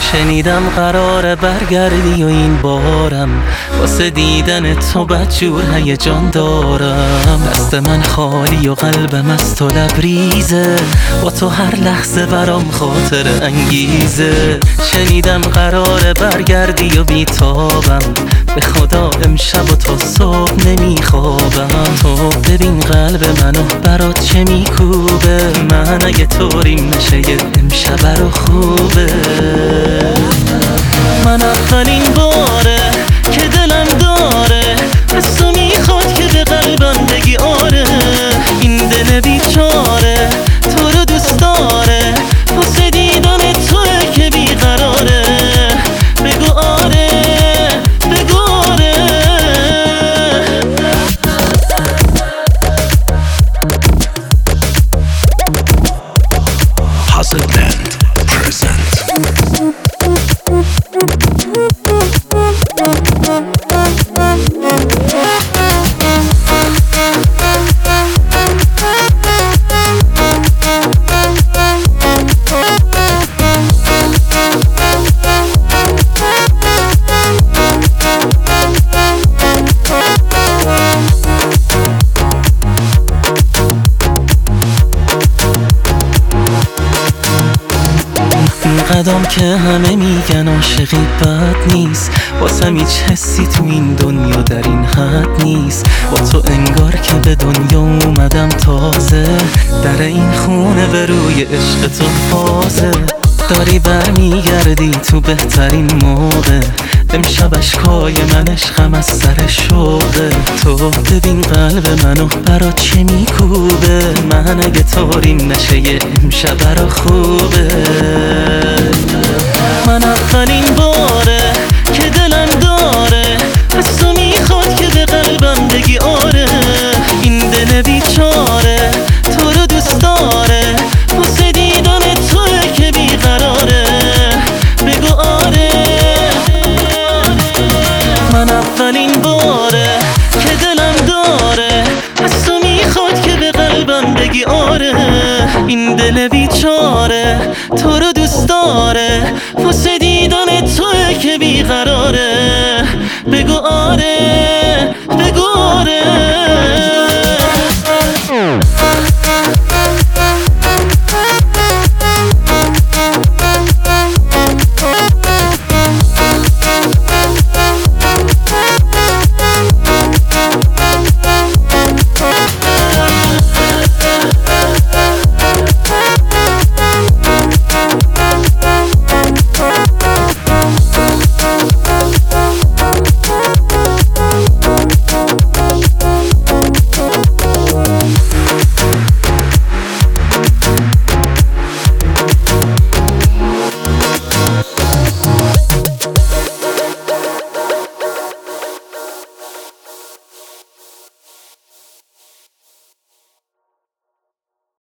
شنیدم قراره برگردی و این بارم واسه دیدن تو بدجور هیجان دارم. دست من خالی و قلبم از تو لبریزه، با تو هر لحظه برام خاطر انگیزه. شنیدم قراره برگردی و بیتابم، به خدا امشب و تا صبح نمیخوابم. تو ببین قلب منو برات چه میکوبه، من اگه طوریم نشه امشب رو خوبه. من اولین باره که دلم داره از تو میخواد که به قلبم بگی آره. این دل بیچاره تو رو دوست داره، واسه دیدن توه که بیقراره. بگو آره بگو آره. Hustle Band present. قدم که همه میگن عاشقی بد نیست، واسم هیچ حسی تو این دنیا در این حد نیست. با تو انگار که به دنیا اومدم تازه، در این خونه به روی عشق تو بازه. داری برمیگردی تو بهترین موقع، امشب اشکای من عشقم از سر شوقه. تو ببین قلب منو برات چه میکوبه، من اگه طوریم نشه امشب رو خوبه. من اولین باره که دلم داره از تو میخواد که به قلبم بگی آره. این دل بیچاره تو رو دوست داره، واسه دیدن توه که بیقراره. بگو آره. من اولین باره که دلم داره از تو میخواد که به قلبم بگی آره. این دل بیچاره تو رو دوست داره، واسه دیدن توه که بیقراره. بگو آره.